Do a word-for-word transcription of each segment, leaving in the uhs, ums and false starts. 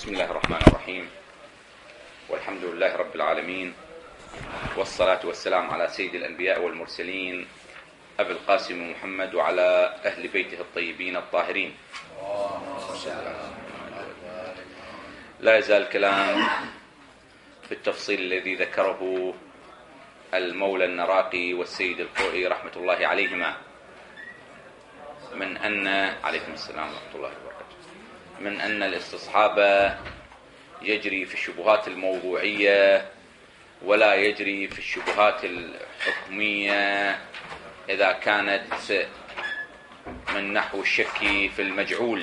بسم الله الرحمن الرحيم، والحمد لله رب العالمين، والصلاة والسلام على سيد الأنبياء والمرسلين أبي القاسم محمد وعلى أهل بيته الطيبين الطاهرين. لا يزال الكلام في التفصيل الذي ذكره المولى النراقي والسيد الخوئي رحمة الله عليهما من أن عليكم السلام ورحمة الله وبركاته من أن الاستصحاب يجري في الشبهات الموضوعية ولا يجري في الشبهات الحكمية إذا كانت من نحو الشك في المجعول.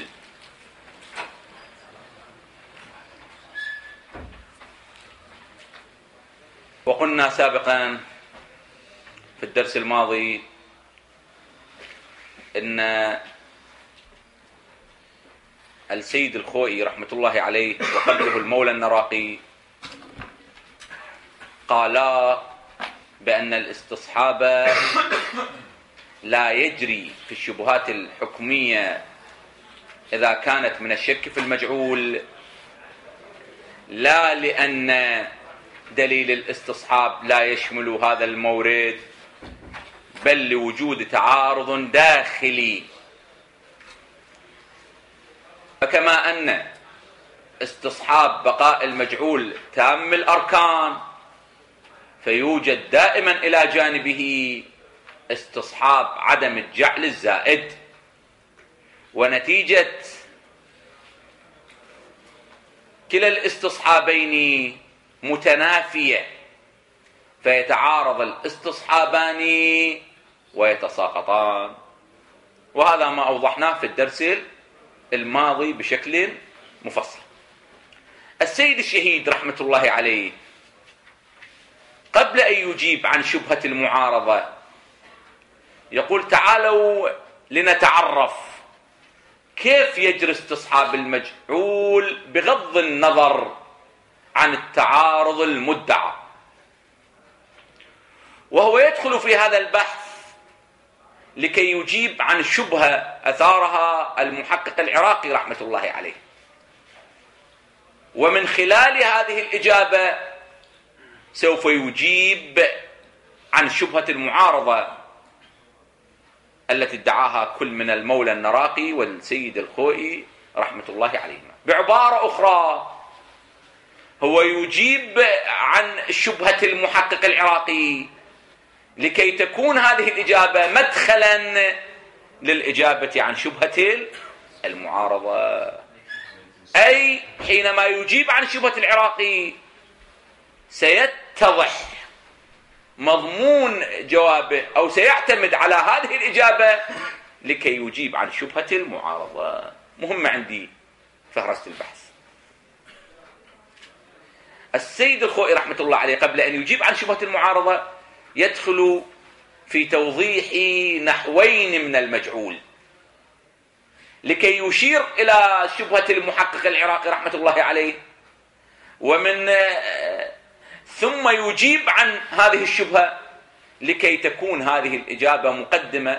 وقلنا سابقا في الدرس الماضي إن السيد الخوئي رحمة الله عليه وقبله المولى النراقي قالا بأن الاستصحاب لا يجري في الشبهات الحكمية إذا كانت من الشك في المجعول، لا لأن دليل الاستصحاب لا يشمل هذا المورد، بل لوجود تعارض داخلي. فكما أن استصحاب بقاء المجعول تام الأركان، فيوجد دائما إلى جانبه استصحاب عدم الجعل الزائد، ونتيجة كلا الاستصحابين متنافية، فيتعارض الاستصحابان ويتساقطان. وهذا ما أوضحناه في الدرس الماضي بشكل مفصل. السيد الشهيد رحمة الله عليه قبل أن يجيب عن شبهة المعارضة يقول: تعالوا لنتعرف كيف يجري استصحاب المجعول بغض النظر عن التعارض المدعى. وهو يدخل في هذا البحث لكي يجيب عن شبهة أثارها المحقق العراقي رحمة الله عليه، ومن خلال هذه الإجابة سوف يجيب عن شبهة المعارضة التي ادعاها كل من المولى النراقي والسيد الخوئي رحمة الله عليهما. بعبارة أخرى، هو يجيب عن شبهة المحقق العراقي لكي تكون هذه الإجابة مدخلا للإجابة عن شبهة المعارضة. أي حينما يجيب عن شبهة العراقي سيتضح مضمون جوابه، أو سيعتمد على هذه الإجابة لكي يجيب عن شبهة المعارضة. مهمة عندي فهرست البحث. السيد الخوئي رحمة الله عليه قبل أن يجيب عن شبهة المعارضة يدخل في توضيح نحوين من المجعول لكي يشير إلى شبهة المحقق العراقي رحمة الله عليه، ومن ثم يجيب عن هذه الشبهة لكي تكون هذه الإجابة مقدمة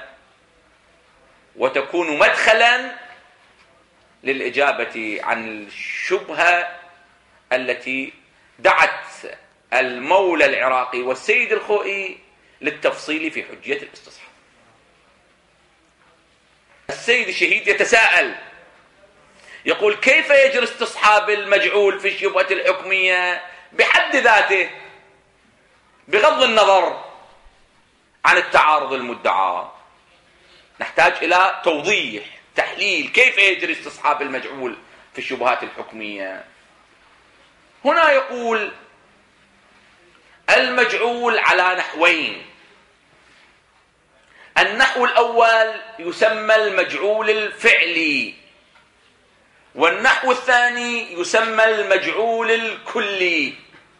وتكون مدخلا للإجابة عن الشبهة التي دعت المولى العراقي والسيد الخوئي للتفصيل في حجية الاستصحاب. السيد الشهيد يتساءل يقول: كيف يجري استصحاب المجعول في الشبهة الحكمية بحد ذاته بغض النظر عن التعارض المدعى؟ نحتاج إلى توضيح، تحليل، كيف يجري استصحاب المجعول في الشبهات الحكمية. هنا يقول: المجعول على نحوين. النحو الأول يسمى المجعول الفعلي، والنحو الثاني يسمى المجعول الكلي.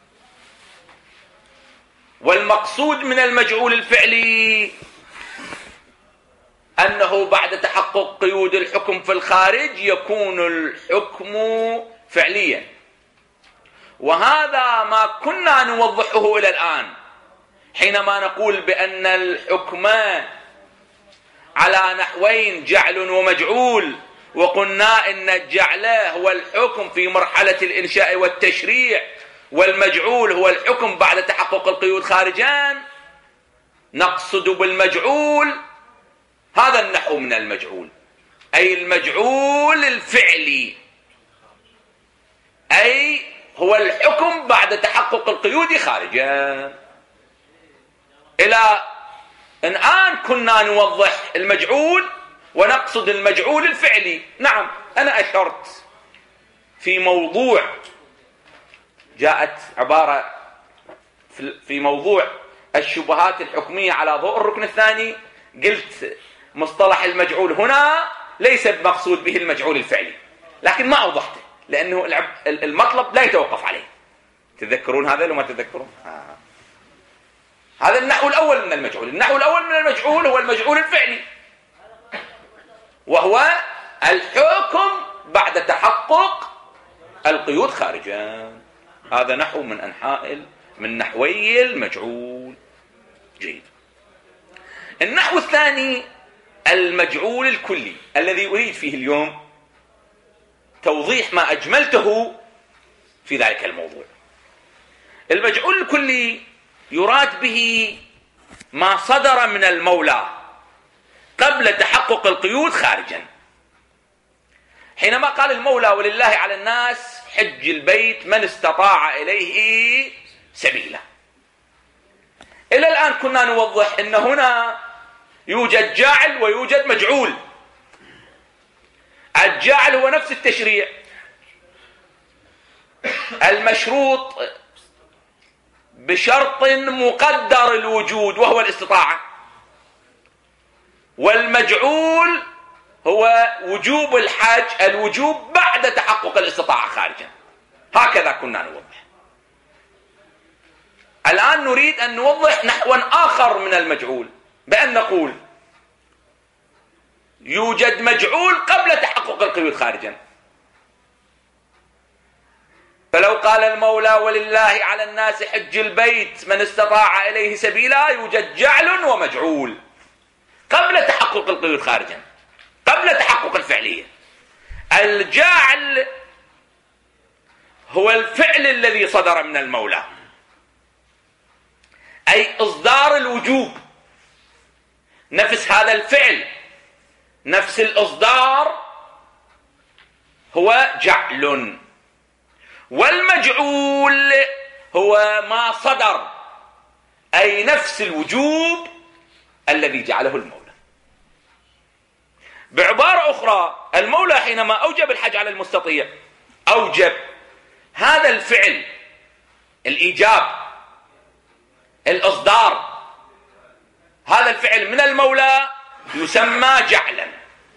والمقصود من المجعول الفعلي أنه بعد تحقق قيود الحكم في الخارج يكون الحكم فعليا، وهذا ما كنا نوضحه إلى الآن حينما نقول بأن الحكم على نحوين جعل ومجعول، وقلنا إن الجعل هو الحكم في مرحلة الإنشاء والتشريع، والمجعول هو الحكم بعد تحقق القيود خارجان. نقصد بالمجعول هذا النحو من المجعول، أي المجعول الفعلي، أي هو الحكم بعد تحقق القيود خارجا. إلى الآن كنا نوضح المجعول ونقصد المجعول الفعلي. نعم، أنا أشرت في موضوع جاءت عبارة في موضوع الشبهات الحكمية على ضوء الركن الثاني، قلت مصطلح المجعول هنا ليس بمقصود به المجعول الفعلي، لكن ما أوضحته لأنه المطلب لا يتوقف عليه. تذكرون هذا لو ما تذكرون؟ آه. هذا النحو الأول من المجعول. النحو الأول من المجعول هو المجعول الفعلي، وهو الحكم بعد تحقق القيود خارجا. هذا نحو من أنحاء من نحوي المجعول. جيد. النحو الثاني المجعول الكلي، الذي أريد فيه اليوم توضيح ما أجملته في ذلك الموضوع. المجعول الكلي يراد به ما صدر من المولى قبل تحقق القيود خارجا. حينما قال المولى ولله على الناس حج البيت من استطاع إليه سبيلا، إلى الآن كنا نوضح أن هنا يوجد جاعل ويوجد مجعول. الجاعل هو نفس التشريع المشروط بشرط مقدر الوجود وهو الاستطاعة، والمجعول هو وجوب الحج، الوجوب بعد تحقق الاستطاعة خارجا. هكذا كنا نوضح. الآن نريد أن نوضح نحوا آخر من المجعول، بأن نقول يوجد مجعول قبل تحقق القيود خارجا. فلو قال المولى ولله على الناس حج البيت من استطاع إليه سبيلا، يوجد جعل ومجعول قبل تحقق القيود خارجا، قبل تحقق الفعلية. الجعل هو الفعل الذي صدر من المولى، أي إصدار الوجوب. نفس هذا الفعل، نفس الإصدار هو جعل. والمجعول هو ما صدر، أي نفس الوجوب الذي جعله المولى. بعبارة أخرى، المولى حينما أوجب الحج على المستطيع أوجب هذا الفعل، الإيجاب، الإصدار، هذا الفعل من المولى يسمى جعلا.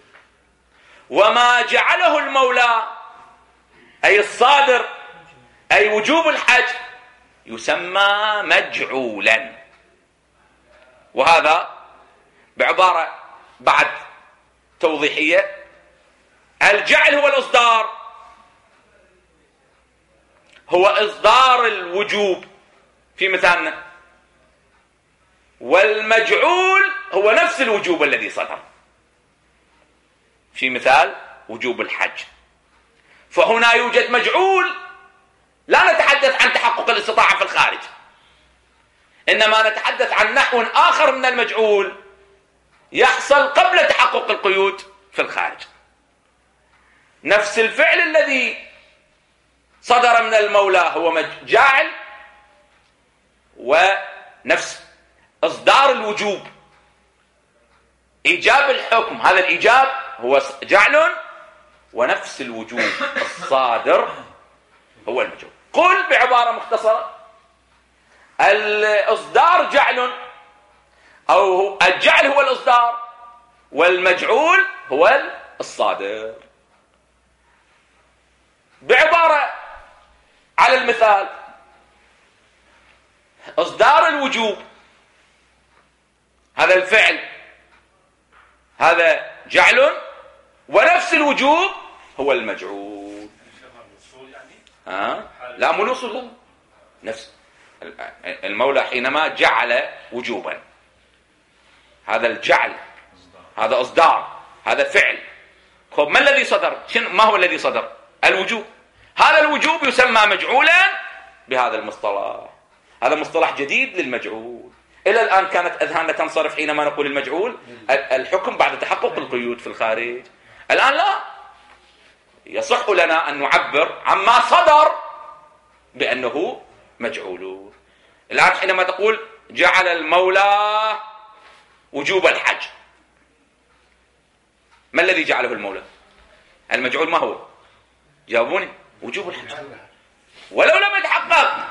وما جعله المولى أي الصادر، أي وجوب الحج، يسمى مجعولا. وهذا بعبارة بعد توضيحية، الجعل هو الإصدار، هو إصدار الوجوب في مثالنا، والمجعول هو نفس الوجوب الذي صدر في مثال وجوب الحج. فهنا يوجد مجعول، لا نتحدث عن تحقق الاستطاعة في الخارج، إنما نتحدث عن نحو آخر من المجعول يحصل قبل تحقق القيود في الخارج. نفس الفعل الذي صدر من المولى هو جاعل، ونفس إصدار الوجوب، إيجاب الحكم، هذا الإيجاب هو جعل، ونفس الوجوب الصادر هو المجعول. قل بعبارة مختصرة، الإصدار جعل، أو الجعل هو الإصدار، والمجعول هو الصادر. بعبارة على المثال، إصدار الوجوب هذا الفعل، هذا جعل، ونفس الوجوب هو المجعول. ها؟ لا مو الوصول، نفس المولى حينما جعل وجوبا، هذا الجعل، هذا إصدار، هذا فعل، خب ما الذي صدر؟ شنو ما هو الذي صدر؟ الوجوب. هذا الوجوب يسمى مجعولا بهذا المصطلح. هذا مصطلح جديد للمجعول. إلى الآن كانت أذهاننا تنصرف حينما نقول المجعول الحكم بعد تحقق القيود في الخارج. الآن لا، يصح لنا أن نعبر عما صدر بأنه مجعول. الآن حينما تقول جعل المولى وجوب الحج، ما الذي جعله المولى؟ المجعول ما هو؟ جاوبوني. وجوب الحج. ولو لم يتحقق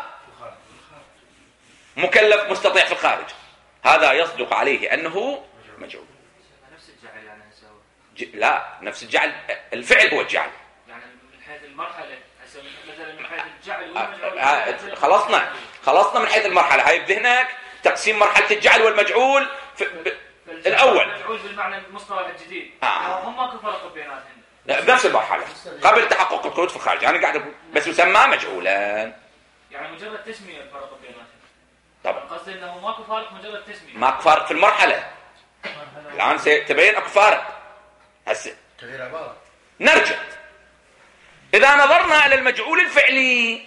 مكلف مستطيع في الخارج، هذا يصدق عليه أنه مجعول. نفس الجعل يعني ج... لا، نفس الجعل، الفعل هو الجعل. يعني من حيث المرحلة مثلا من حيث الجعل آه آه خلصنا خلصنا من حيث المرحلة. هاي بذهنك تقسيم مرحلة الجعل والمجعول في... ب... الأول المجعول بالمعنى المصطلح الجديد. آه. هم ماكو فرق بيناتهم. لا، بنفس المرحلة قبل تحقق القيود في الخارج. أنا قاعد أقول بس يسمى مجعولا. يعني مجرد تسمية الفرق بيناتهم. طبعا قصدي انه ماكو فارق، مجرد تسمية. ماكو فارق في المرحلة. الآن سيتبين اكو فارق. هسه تغيير عبارة. نرجع إذا نظرنا إلى المجعول الفعلي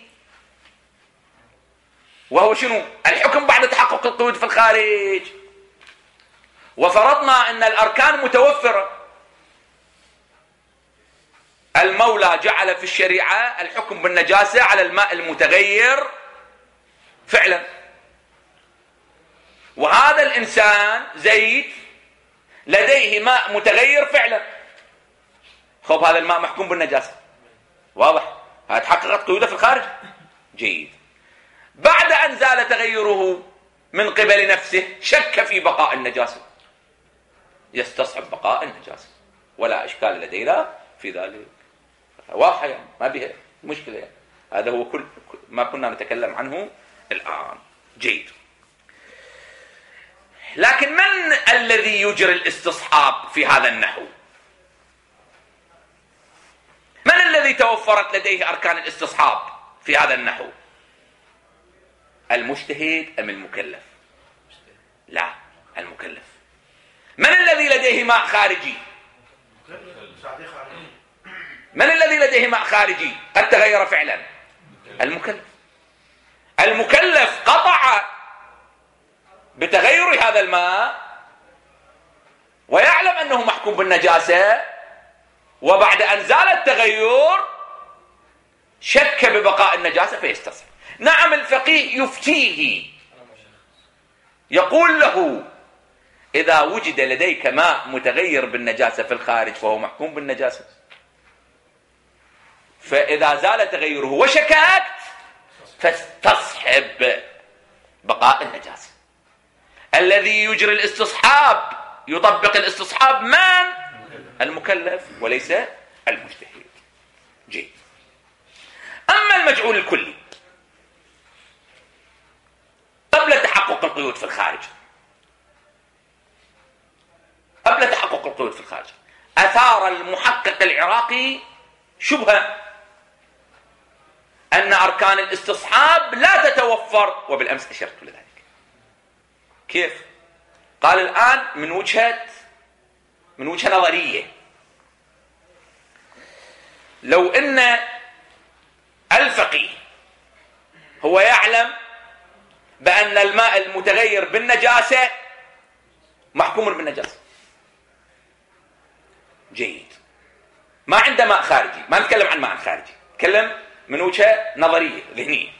وهو شنو؟ الحكم بعد تحقق القيود في الخارج، وفرضنا أن الأركان متوفرة. المولى جعل في الشريعة الحكم بالنجاسة على الماء المتغير فعلا، وهذا الإنسان زيد لديه ماء متغير فعلا. خب هذا الماء محكوم بالنجاسة، واضح؟ هذا تحققت قيوده في الخارج. جيد. بعد أن زال تغيره من قبل نفسه شك في بقاء النجاسة، يستصعب بقاء النجاسة، ولا إشكال لدينا في ذلك. واضحة يعني، ما بها مشكلة يعني. هذا هو كل ما كنا نتكلم عنه الآن. جيد. لكن من الذي يجري الاستصحاب في هذا النحو؟ من الذي توفرت لديه أركان الاستصحاب في هذا النحو؟ المجتهد أم المكلف؟ لا، المكلف. من الذي لديه ماء خارجي؟ من الذي لديه ماء خارجي قد تغير فعلا؟ المكلف. المكلف قطع بتغير هذا الماء ويعلم أنه محكوم بالنجاسة، وبعد أن زال التغير شك ببقاء النجاسة فيستصحب. نعم، الفقيه يفتيه، يقول له إذا وجد لديك ماء متغير بالنجاسة في الخارج فهو محكوم بالنجاسة، فإذا زال تغيره وشككت فاستصحب بقاء النجاسة. الذي يجري الاستصحاب يطبق الاستصحاب من؟ المكلف وليس المجتهد. جيد. أما المجعول الكلي قبل تحقق القيود في الخارج، قبل تحقق القيود في الخارج أثار المحقق العراقي شبهة أن أركان الاستصحاب لا تتوفر، وبالأمس أشرت لذلك. كيف؟ قال الآن من وجهة من وجهة نظرية، لو أن الفقيه هو يعلم بأن الماء المتغير بالنجاسة محكوم بالنجاسة، جيد، ما عنده ماء خارجي، ما نتكلم عن ماء خارجي، نتكلم من وجهة نظرية ذهنية.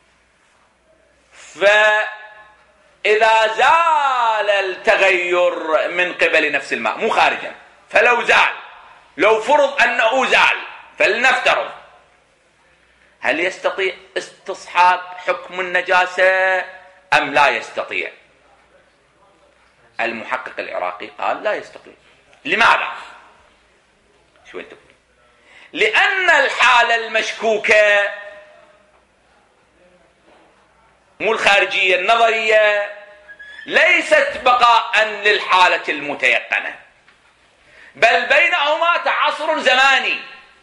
فإذا زال التغير من قبل نفس الماء مو خارجا، فلو زال، لو فرض أنه زال، فلنفترض، هل يستطيع استصحاب حكم النجاسة أم لا يستطيع؟ المحقق العراقي قال لا يستطيع. لماذا؟ شو انت تقول؟ لأن الحالة المشكوكة مو الخارجية، النظرية، ليست بقاء للحالة المتيقنة، بل بينهما تعاصر زماني.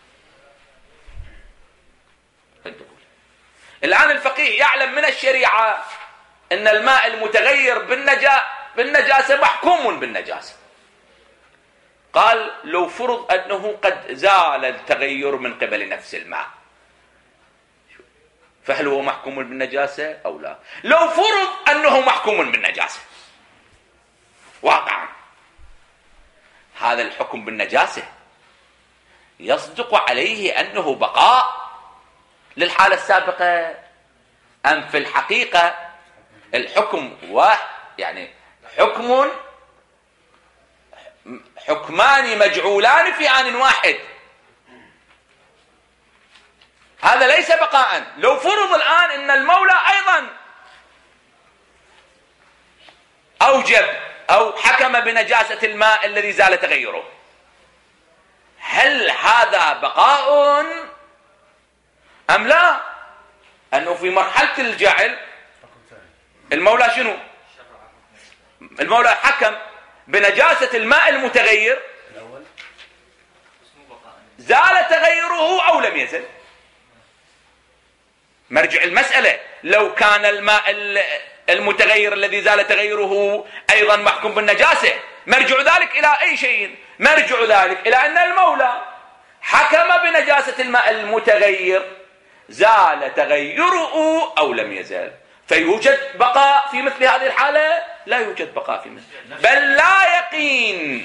الآن الفقيه يعلم من الشريعة أن الماء المتغير بالنجا بالنجاسة محكوم بالنجاسة، قال لو فرض أنه قد زال التغير من قبل نفس الماء، فهل هو محكوم بالنجاسة أو لا؟ لو فرض أنه محكوم بالنجاسة واقعا، هذا الحكم بالنجاسة يصدق عليه أنه بقاء للحالة السابقة، أم في الحقيقة الحكم واحد، يعني حكم حكمان مجعولان في آن واحد؟ هذا ليس بقاء. لو فرض الآن أن المولى أيضا أوجب أو حكم بنجاسة الماء الذي زال تغيره، هل هذا بقاء أم لا؟ أنه في مرحلة الجعل المولى شنو؟ المولى حكم بنجاسة الماء المتغير، زال تغيره أو لم يزل. مرجع المسألة لو كان الماء المتغير الذي زال تغيره أيضا محكوم بالنجاسة، مرجع ذلك إلى أي شيء؟ مرجع ذلك إلى أن المولى حكم بنجاسة الماء المتغير، زال تغيره أو لم يزال، فيوجد بقاء في مثل هذه الحالة؟ لا يوجد بقاء في مثل، بل لا يقين،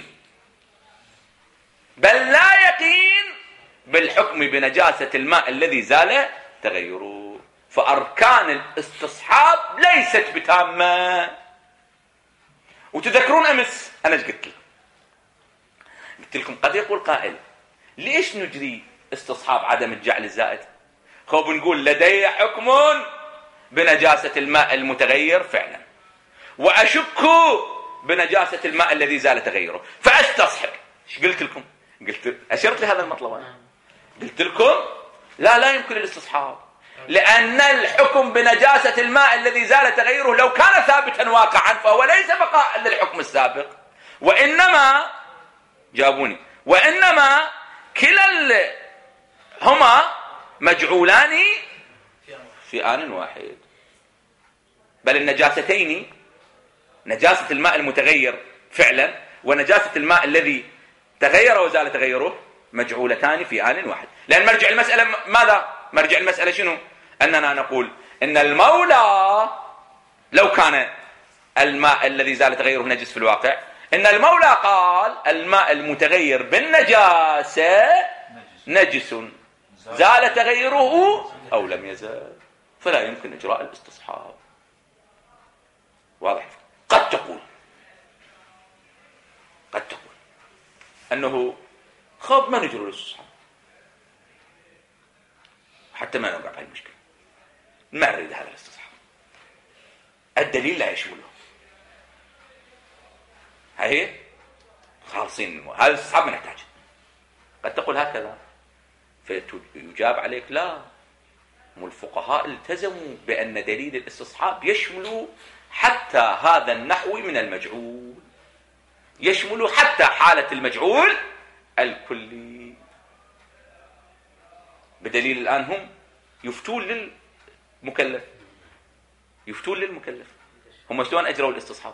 بل لا يقين بالحكم بنجاسة الماء الذي زال تغيره. فأركان الاستصحاب ليست بتامة. وتذكرون أمس أنا ايش قلت لكم؟ قلت لكم قد يقول قائل ليش نجري استصحاب عدم الجعل الزائد؟ خب نقول لدي حكم بنجاسة الماء المتغير فعلا، وأشك بنجاسة الماء الذي زال تغيره، فأستصحب. ايش قلت لكم؟ قلت أشرت لهذا المطلب أنا. قلت لكم لا لا يمكن الاستصحاب، لأن الحكم بنجاسة الماء الذي زال تغيره لو كان ثابتا واقعا فهو ليس بقاء للحكم السابق، وإنما جابوني وإنما كلا هما مجعولان في آن واحد. بل النجاستين، نجاسة الماء المتغير فعلا ونجاسة الماء الذي تغير وزال تغيره، مجعولتان في آن واحد. لأن مرجع المسألة ماذا؟ مرجع المسألة شنو؟ أننا نقول إن المولى لو كان الماء الذي زال تغيره نجس في الواقع، إن المولى قال الماء المتغير بالنجاسة نجس زال تغيره أو لم يزال، فلا يمكن إجراء الاستصحاب. واضح؟ قد تقول قد تقول أنه خب ما نجروا الاستصحاب حتى ما نوقع بهالمشكلة، ما نريد هذا الاستصحاب، الدليل لا يشمله، هاي خالصين هذا الاستصحاب ما نحتاج. قد تقول هكذا فيجاب عليك لا، هم الفقهاء التزموا بأن دليل الاستصحاب يشمل حتى هذا النحو من المجعول، يشمل حتى حالة المجعول الكلي، بدليل الآن هم يفتون للمكلف، يفتون للمكلف، هم شلون أجروا الاستصحاب؟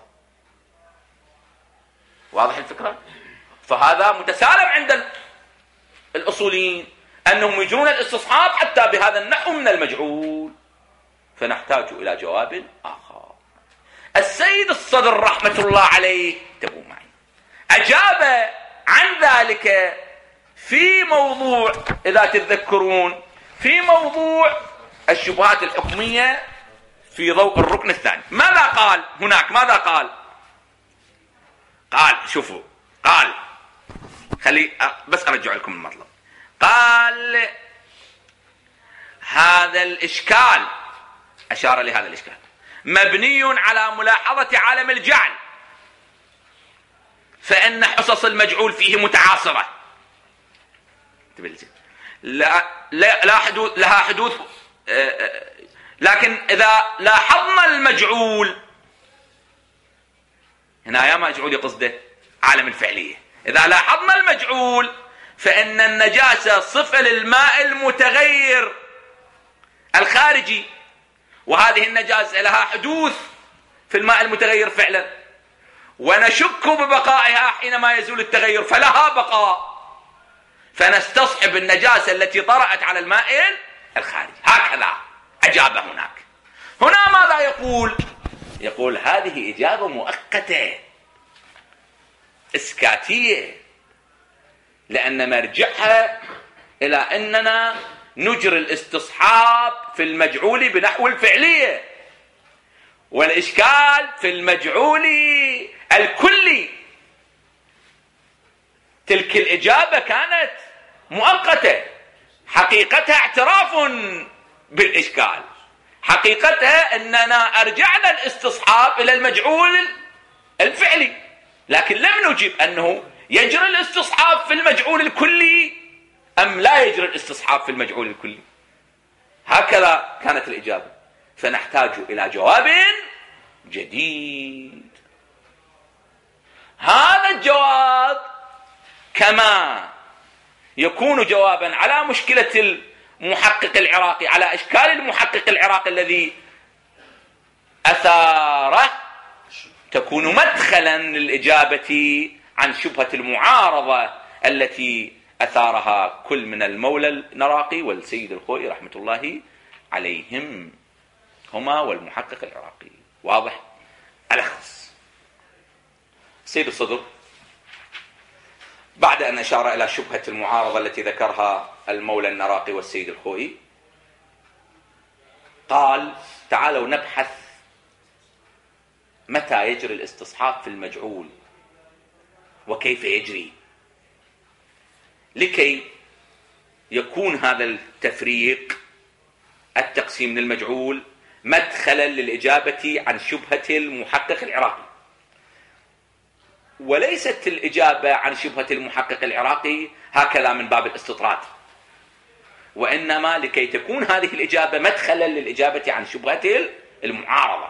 واضح الفكرة؟ فهذا متسالم عند الأصوليين أنهم يجرون الاستصحاب حتى بهذا النحو من المجعول، فنحتاج إلى جواب آخر. السيد الصدر رحمة الله عليه انتبهوا معي أجاب عن ذلك في موضوع، إذا تتذكرون، في موضوع الشبهات الحكمية في ضوء الركن الثاني. ماذا قال هناك؟ ماذا قال؟ قال شوفوا، قال خلي بس أرجع لكم المطلب. قال هذا الإشكال، أشار لهذا الإشكال، مبني على ملاحظة عالم الجعل، فإن حصص المجعول فيه متعاصرة، لا لا لا حدوث لها حدوث، لكن إذا لاحظنا المجعول هنا يا مجعول قصده عالم الفعلية، إذا لاحظنا المجعول فإن النجاسة صفة للماء المتغير الخارجي، وهذه النجاسة لها حدوث في الماء المتغير فعلا، ونشك ببقائها حينما يزول التغير فلها بقاء، فنستصحب النجاسة التي طرأت على الماء الخارجي. هكذا أجاب هناك. هنا ماذا يقول؟ يقول هذه إجابة مؤقتة إسكاتية، لأن مرجعها إلى أننا نجري الاستصحاب في المجعول بنحو الفعلية، والإشكال في المجعول الكلي. تلك الإجابة كانت مؤقتة، حقيقتها اعتراف بالإشكال، حقيقتها أننا أرجعنا الاستصحاب إلى المجعول الفعلي، لكن لم نجب أنه يجري الاستصحاب في المجعول الكلي أم لا يجري الاستصحاب في المجعول الكلي. هكذا كانت الإجابة، فنحتاج إلى جواب جديد. هذا الجواب كما يكون جوابا على مشكلة المحقق العراقي، على إشكال المحقق العراقي الذي أثاره، تكون مدخلا للإجابة عن شبهة المعارضة التي أثارها كل من المولى النراقي والسيد الخوئي رحمة الله عليهم هما والمحقق العراقي. واضح؟ ألخص. سيد الصدر بعد أن أشار إلى شبهة المعارضة التي ذكرها المولى النراقي والسيد الخوئي، قال تعالوا نبحث متى يجري الاستصحاب في المجعول وكيف يجري، لكي يكون هذا التفريق التقسيم للمجعول مدخلا للإجابة عن شبهة المحقق العراقي. وليست الإجابة عن شبهة المحقق العراقي هكذا من باب الاستطراد، وإنما لكي تكون هذه الإجابة مدخلا للإجابة عن شبهة المعارضة.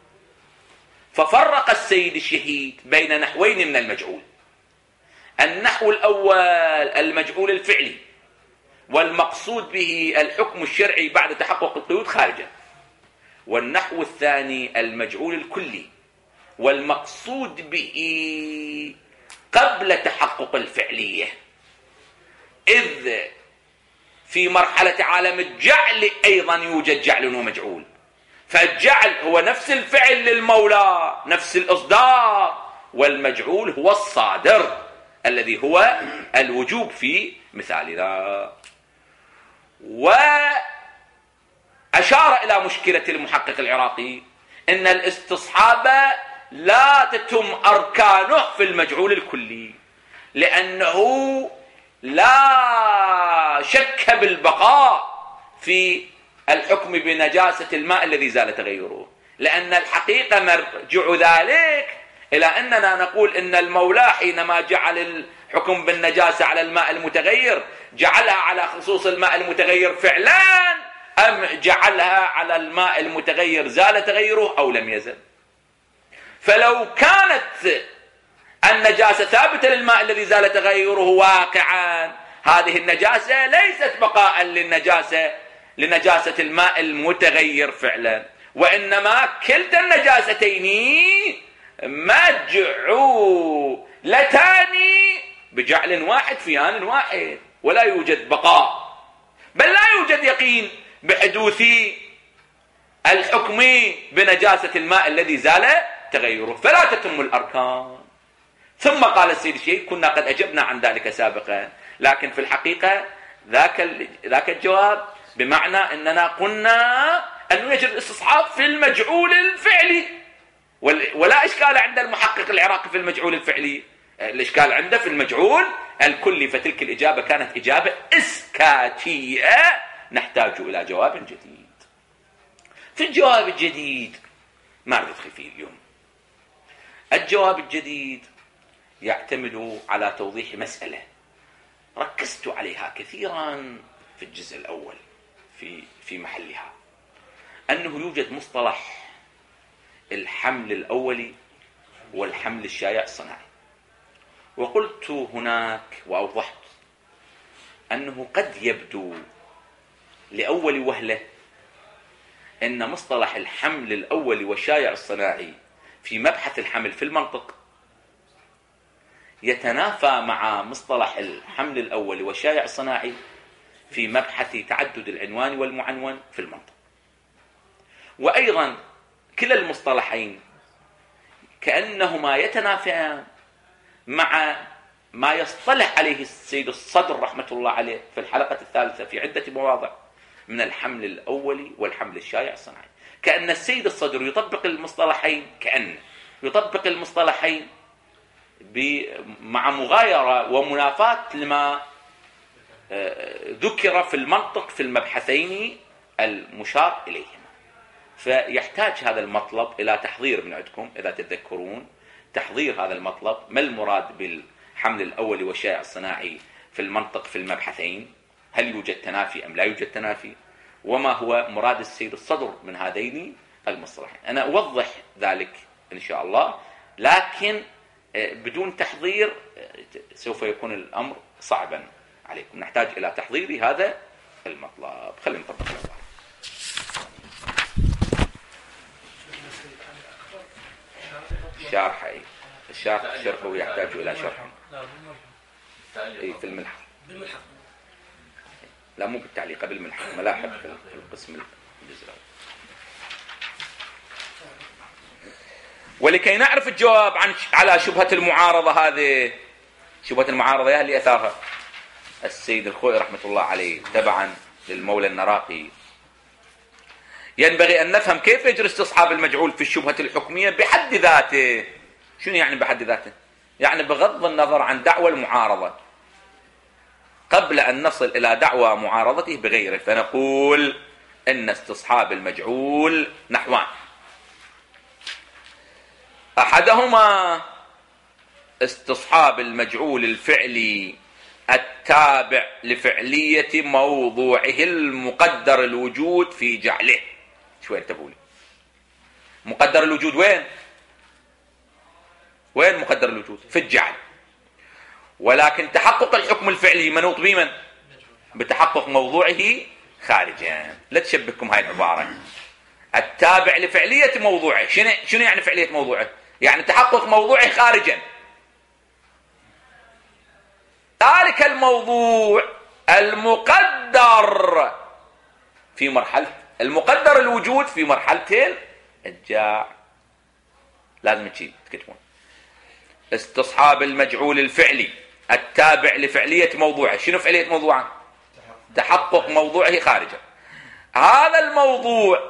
ففرق السيد الشهيد بين نحوين من المجعول: النحو الأول المجعول الفعلي، والمقصود به الحكم الشرعي بعد تحقق القيود خارجه، والنحو الثاني المجعول الكلي، والمقصود به قبل تحقق الفعلية، إذ في مرحلة عالم الجعل أيضا يوجد جعل ومجعول، فالجعل هو نفس الفعل للمولى، نفس الإصدار، والمجعول هو الصادر الذي هو الوجوب في مثالنا. وأشار إلى مشكلة المحقق العراقي إن الاستصحاب لا تتم أركانه في المجعول الكلي، لأنه لا شك بالبقاء في الحكم بنجاسة الماء الذي زال تغيره، لأن الحقيقة مرجع ذلك إلى أننا نقول إن المولى حينما جعل الحكم بالنجاسة على الماء المتغير جعلها على خصوص الماء المتغير فعلا، أم جعلها على الماء المتغير زال تغيره أو لم يزل. فلو كانت النجاسة ثابتة للماء الذي زال تغيره واقعا، هذه النجاسة ليست بقاء للنجاسة لنجاسة الماء المتغير فعلا، وإنما كلتا النجاستين مجعولتان بجعل واحد في آن واحد، ولا يوجد بقاء، بل لا يوجد يقين بحدوث الحكم بنجاسة الماء الذي زال تغيره، فلا تتم الأركان. ثم قال السيد الشيخ: كنا قد أجبنا عن ذلك سابقا، لكن في الحقيقة ذاك ذاك الجواب بمعنى أننا قلنا أنه يجري الاستصحاب في المجعول الفعلي، ولا إشكال عند المحقق العراقي في المجعول الفعلي، الإشكال عنده في المجعول الكلي. فتلك الإجابة كانت إجابة إسكاتية، نحتاج إلى جواب جديد. في الجواب الجديد ما ندخل فيه اليوم. الجواب الجديد يعتمد على توضيح مسألة ركزت عليها كثيرا في الجزء الأول في في محلها، أنه يوجد مصطلح الحمل الأولي والحمل الشائع الصناعي. وقلت هناك وأوضحت أنه قد يبدو لأول وهلة أن مصطلح الحمل الأولي والشائع الصناعي في مبحث الحمل في المنطق يتنافى مع مصطلح الحمل الأولي والشائع الصناعي في مبحث تعدد العنوان والمعنون في المنطق. وأيضا كلا المصطلحين كأنهما يتنافيان مع ما يصطلح عليه السيد الصدر رحمة الله عليه في الحلقة الثالثة في عدة مواضع من الحمل الأولي والحمل الشائع الصناعي. كأن السيد الصدر يطبق المصطلحين كأن يطبق المصطلحين مع مغايرة ومنافاة لما ذكر في المنطق في المبحثين المشار إليهما. فيحتاج هذا المطلب إلى تحضير من عندكم إذا تتذكرون تحضير هذا المطلب، ما المراد بالحمل الأولي والشائع الصناعي في المنطق في المبحثين، هل يوجد تنافي أم لا يوجد تنافي، وما هو مراد السيد الصدر من هذين المصطلحين. أنا أوضح ذلك إن شاء الله، لكن بدون تحضير سوف يكون الأمر صعبا عليكم، نحتاج إلى تحضير هذا المطلب. خلينا نطبق العبارة. شرح أي الشرح الشرحوي يحتاج إلى شرح أي في الملحق بالملحق، لا مو بالتعليق بالملحق، ملاحق في القسم الجزئي. ولكي نعرف الجواب عن على شبهة المعارضة هذه، شبهة المعارضة يا اللي أثارها السيد الخوئي رحمة الله عليه تبعا للمولى النراقي، ينبغي أن نفهم كيف يجري استصحاب المجعول في الشبهة الحكمية بحد ذاته. شنو يعني بحد ذاته؟ يعني بغض النظر عن دعوى المعارضة قبل أن نصل إلى دعوى معارضته بغيره. فنقول إن استصحاب المجعول نحوان: أحدهما استصحاب المجعول الفعلي التابع لفعلية موضوعه المقدر الوجود في جعله. شوي انتبهوا لي، مقدر الوجود وين؟ وين مقدر الوجود؟ في الجعل. ولكن تحقق الحكم الفعلي منوط بمن؟ بتحقق موضوعه خارجا. لا تشبهكم هاي العبارة. التابع لفعلية موضوعه، شنو شنو يعني فعلية موضوعه؟ يعني تحقق موضوعه خارجا. ذلك الموضوع المقدر في مرحلة المقدر الوجود في مرحلتين الجاع. لازم تشي تكتبون استصحاب المجعول الفعلي التابع لفعلية موضوعه. شنو فعلية موضوعه؟ تحقق موضوعه خارجا. هذا الموضوع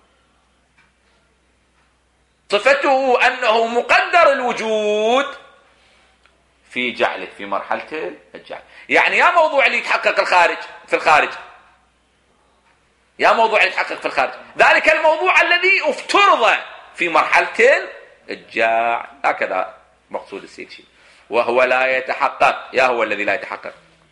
صفته أنه مقدر الوجود في جعله في مرحلة الجعل. يعني يا موضوع اللي يتحقق الخارج في الخارج، يا موضوع اللي يتحقق في الخارج، ذلك الموضوع الذي افترض في مرحلة الجاع. هكذا مقصود السيد شيء. وهو لا يتحقق، يا هو الذي لا يتحقق،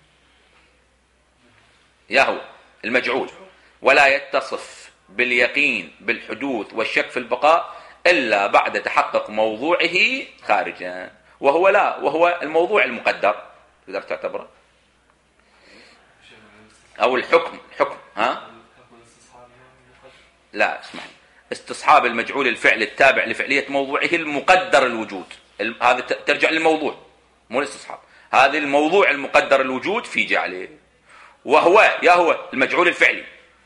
يا هو المجعول، ولا يتصف باليقين بالحدوث والشك في البقاء إلا بعد تحقق موضوعه خارجا. وهو لا وهو الموضوع المقدر تقدر تعتبره، أو الحكم حكم ها لا اسمح لي. استصحاب المجعول الفعل التابع لفعلية موضوعه المقدر الوجود، هذا ترجع للموضوع مو الاستصحاب، هذا الموضوع المقدر الوجود في جعله. وهو يا هو المجعول الفعلي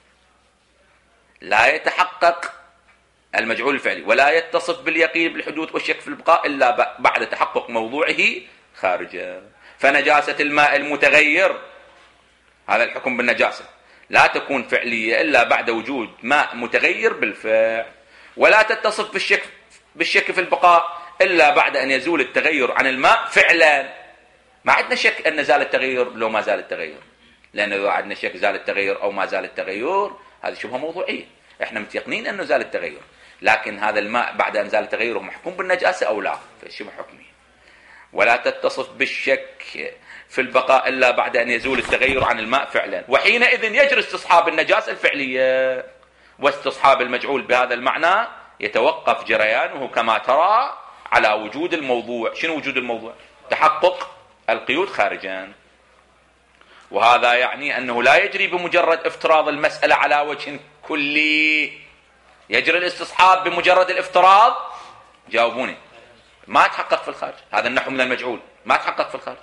لا يتحقق المجعول الفعلي ولا يتصف باليقين بالحدوث والشك في البقاء إلا بعد تحقق موضوعه خارجا. فنجاسة الماء المتغير، هذا الحكم بالنجاسة، لا تكون فعلية إلا بعد وجود ماء متغير بالفعل، ولا تتصف بالشك بالشك في البقاء إلا بعد أن يزول التغير عن الماء فعلا. ما عندنا شك أن زال التغير لو ما زال التغير، لأنه إذا عندنا شك زال التغير أو ما زال التغير هذه شبهة موضوعية. إحنا متيقنين أنه زال التغير، لكن هذا الماء بعد أن زال تغيره محكوم بالنجاسة أو لا، فالشبه حكمية. ولا تتصف بالشك في البقاء إلا بعد أن يزول التغير عن الماء فعلا، وحينئذ يجري استصحاب النجاسة الفعلية. واستصحاب المجعول بهذا المعنى يتوقف جريانه كما ترى على وجود الموضوع. شنو وجود الموضوع؟ تحقق القيود خارجا. وهذا يعني أنه لا يجري بمجرد افتراض المسألة على وجه كلي. يجري الاستصحاب بمجرد الافتراض، جاوبوني، ما تحقق في الخارج. هذا النحو من المجعول ما تحقق في الخارج.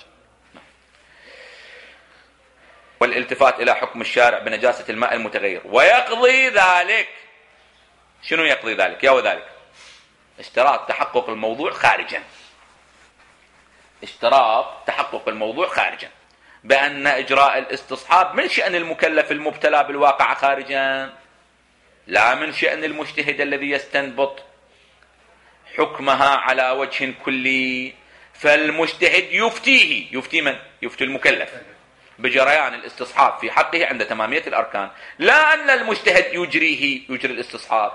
والالتفات إلى حكم الشارع بنجاسة الماء المتغير ويقضي ذلك. شنو يقضي ذلك؟ يا وذلك اشتراط تحقق الموضوع خارجا، اشتراط تحقق الموضوع خارجا، بأن إجراء الاستصحاب من شأن المكلف المبتلى بالواقع خارجا، لا من شأن المجتهد الذي يستنبط حكمها على وجه كلي. فالمجتهد يفتيه، يفتي من؟ يفتي المكلف بجريان الاستصحاب في حقه عند تمامية الأركان، لا أن المجتهد يجريه، يجري الاستصحاب.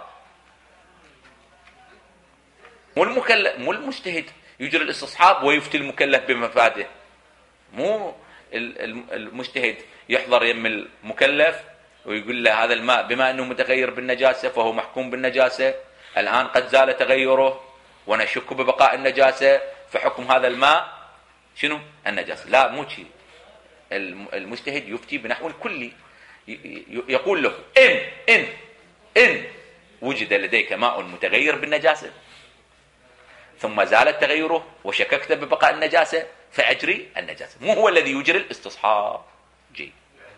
مو المكلف، مو المجتهد يجري الاستصحاب ويفتي المكلف بمفاده. مو المجتهد يحضر يم المكلف ويقول له هذا الماء بما أنه متغير بالنجاسة فهو محكوم بالنجاسة، الآن قد زال تغيره ونشك ببقاء النجاسة، فحكم هذا الماء شنو؟ النجاسة. لا، مو شيء. المجتهد يفتي بنحو كلي، يقول له إن إن إن وجد لديك ماء متغير بالنجاسة ثم زال تغيره وشككت ببقاء النجاسة فأجري النجاسة. مو هو الذي يجري الاستصحاب. جيد.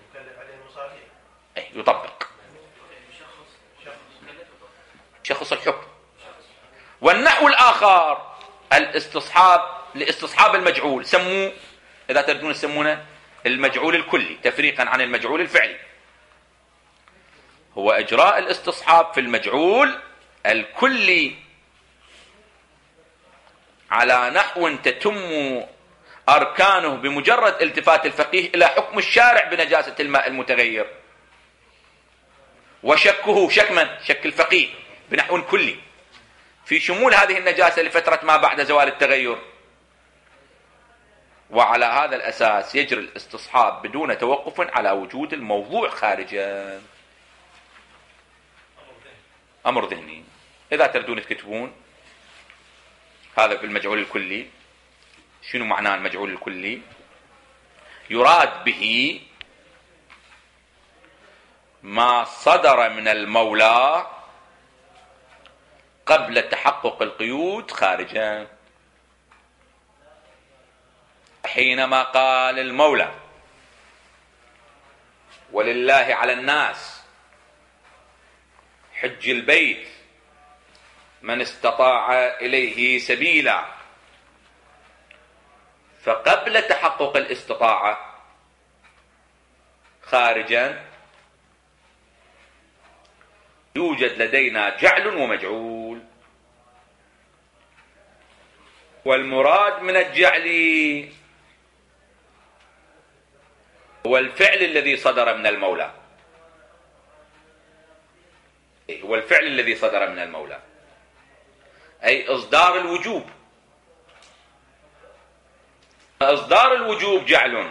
أي يطبق شخص الحكم. والنحو الآخر الاستصحاب لاستصحاب المجعول، سموه إذا تردون يسمونه المجعول الكلي تفريقا عن المجعول الفعلي. هو إجراء الاستصحاب في المجعول الكلي على نحو تتم أركانه بمجرد التفات الفقيه إلى حكم الشارع بنجاسة الماء المتغير، وشكه شك من؟ شك الفقيه بنحو كلي في شمول هذه النجاسة لفترة ما بعد زوال التغير. وعلى هذا الأساس يجري الاستصحاب بدون توقف على وجود الموضوع خارجا. أمر ذهني. إذا تردون تكتبون هذا في المجعول الكلي. شنو معناه المجعول الكلي؟ يراد به ما صدر من المولى قبل تحقق القيود خارجا. حينما قال المولى ولله على الناس حج البيت من استطاع إليه سبيلا، فقبل تحقق الاستطاعة خارجا يوجد لدينا جعل ومجعول. والمراد من الجعل هو الفعل الذي صدر من المولى، هو الفعل الذي صدر من المولى أي إصدار الوجوب. إصدار الوجوب جعل،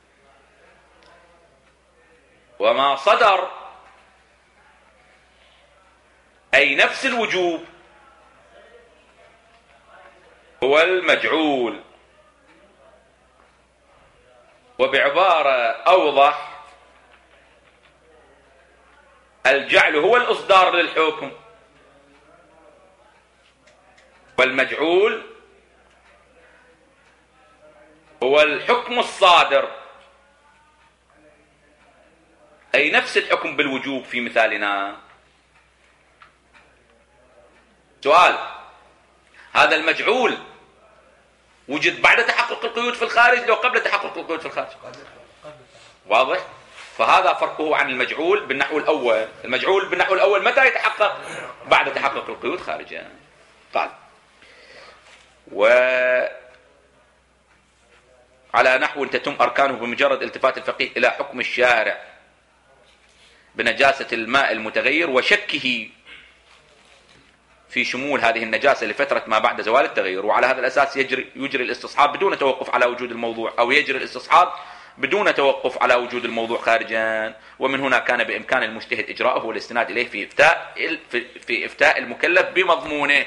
وما صدر أي نفس الوجوب هو المجعول. وبعبارة أوضح الجعل هو الإصدار للحكم، والمجعول هو الحكم الصادر أي نفس الحكم بالوجوب في مثالنا. سؤال: هذا المجعول وجد بعد تحقق القيود في الخارج لو قبل تحقق القيود في الخارج؟ واضح؟ فهذا فرقه عن المجعول بالنحو الأول. المجعول بالنحو الأول متى يتحقق؟ بعد تحقق القيود خارجا. قال: وعلى نحو تتم أركانه بمجرد التفات الفقيه إلى حكم الشارع بنجاسة الماء المتغير وشكه في شمول هذه النجاسة لفترة ما بعد زوال التغير. وعلى هذا الأساس يجري, يجري الاستصحاب بدون توقف على وجود الموضوع، أو يجري الاستصحاب بدون توقف على وجود الموضوع خارجا. ومن هنا كان بإمكان المجتهد إجراءه والاستناد إليه في إفتاء, في إفتاء المكلف بمضمونه.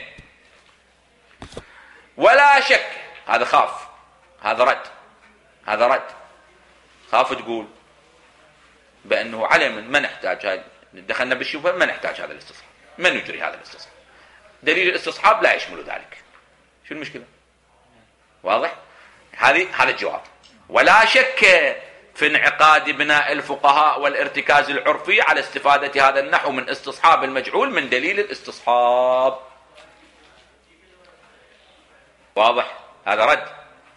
ولا شك، هذا خاف، هذا رد، هذا رد خاف تقول بأنه علم ما نحتاج هذا، دخلنا بالشبهة ما نحتاج هذا الاستصحاب، من يجري هذا الاستصحاب؟ دليل الاستصحاب لا يشمل ذلك. شو المشكلة؟ واضح؟ هذه هذا الجواب. ولا شك في انعقاد بناء الفقهاء والارتكاز العرفي على استفادة هذا النحو من استصحاب المجعول من دليل الاستصحاب. واضح؟ هذا رد.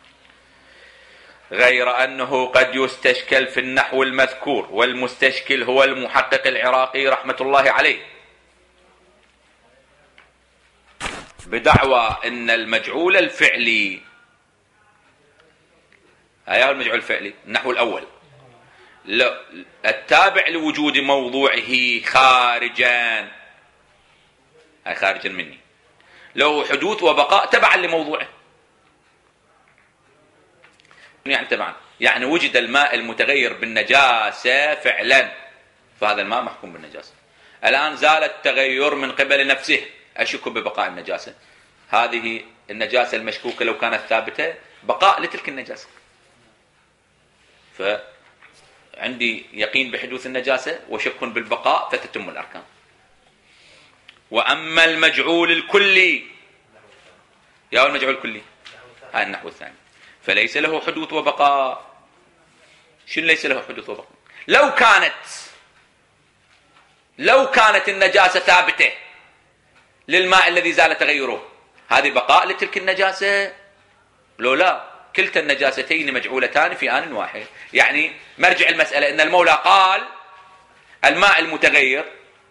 غير أنه قد يستشكل في النحو المذكور، والمستشكل هو المحقق العراقي رحمة الله عليه، بدعوى أن المجعول الفعلي، هيا المجعول الفعلي النحو الأول، التابع لوجود موضوعه خارجا، هاي خارجا مني، له حدوث وبقاء تبعا لموضوعه. يعني تبعا، يعني وجد الماء المتغير بالنجاسة فعلا، فهذا الماء محكوم بالنجاسة. الآن زال التغير من قبل نفسه، أشك ببقاء النجاسة. هذه النجاسة المشكوكة لو كانت ثابتة بقاء لتلك النجاسة، فعندي يقين بحدوث النجاسة وشك بالبقاء فتتم الأركان. وأما المجعول الكلي، يا المجعول الكلي هذا النحو الثاني، فليس له حدوث وبقاء. شنو ليس له حدوث وبقاء؟ لو كانت لو كانت النجاسة ثابتة للماء الذي زال تغيره، هذه بقاء لتلك النجاسة. لو لا، كلتا النجاستين مجعولتان في آن واحد. يعني مرجع المسألة أن المولى قال الماء المتغير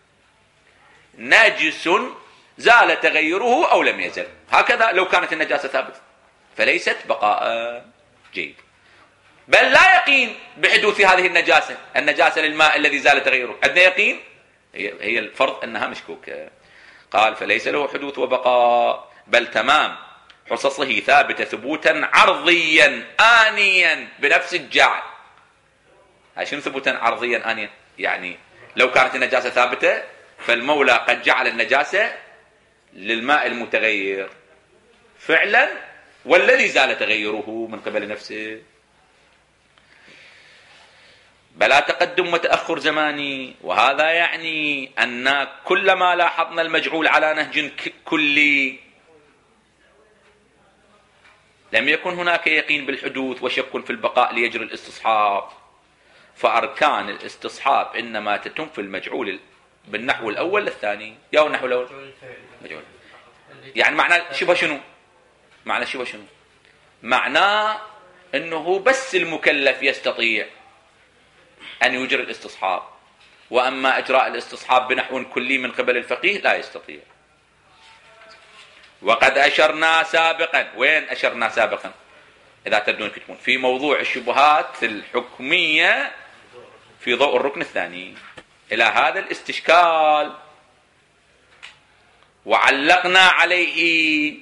نجس زال تغيره أو لم يزل، هكذا لو كانت النجاسة ثابتة، فليست بقاء جيد. بل لا يقين بحدوث هذه النجاسة، النجاسة للماء الذي زال تغيره، عندنا يقين، هي الفرض أنها مشكوكة. قال فليس له حدوث وبقاء، بل تمام حصصه ثابتة ثبوتا عرضيا آنيا بنفس الجعل. هاي شنو ثبوتا عرضيا آنيا؟ يعني لو كانت النجاسة ثابتة فالمولى قد جعل النجاسة للماء المتغير فعلا والذي زال تغيره من قبل نفسه، بلا تقدم وتأخر زماني. وهذا يعني أن كلما لاحظنا المجعول على نهج كلي لم يكن هناك يقين بالحدوث وشك في البقاء ليجري الاستصحاب، فأركان الاستصحاب إنما تتم في المجعول بالنحو الأول للثاني. يا النحو الأول مجعول، يعني معنى شبه شنو؟ معنى شبه شنو؟ معناه أنه بس المكلف يستطيع أن يجري الاستصحاب، وأما إجراء الاستصحاب بنحو كلي من قبل الفقيه لا يستطيع. وقد أشرنا سابقا، وين أشرنا سابقا؟ إذا تبدون كتبون في موضوع الشبهات الحكمية في ضوء الركن الثاني إلى هذا الاستشكال، وعلقنا عليه.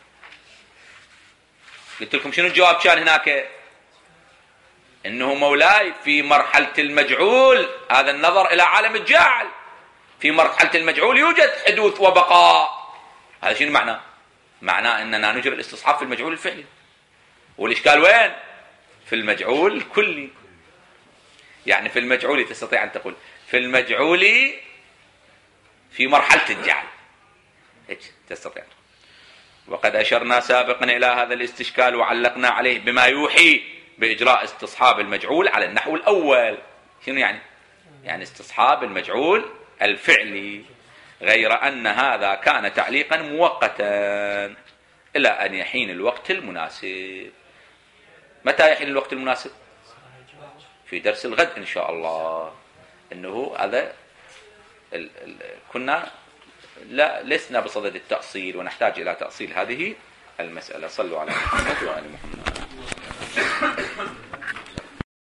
قلت لكم شنو الجواب كان هناك؟ إنه مولاي في مرحلة المجعول، هذا النظر إلى عالم الجعل، في مرحلة المجعول يوجد حدوث وبقاء. هذا شنو معناه؟ معناه أننا نجري الاستصحاب في المجعول الفعلي، والإشكال وين؟ في المجعول الكلي. يعني في المجعول تستطيع أن تقول في المجعول في مرحلة الجعل، هيك تستطيع. وقد أشرنا سابقا إلى هذا الاستشكال وعلقنا عليه بما يوحي بإجراء استصحاب المجعول على النحو الأول. شنو يعني؟ يعني استصحاب المجعول الفعلي، غير أن هذا كان تعليقا مؤقتا إلى أن يحين الوقت المناسب. متى يحين الوقت المناسب؟ في درس الغد إن شاء الله. إنه هذا ال ال كنا لا لسنا بصدد التأصيل، ونحتاج إلى تأصيل هذه المسألة. صلوا على محمد وآل محمد.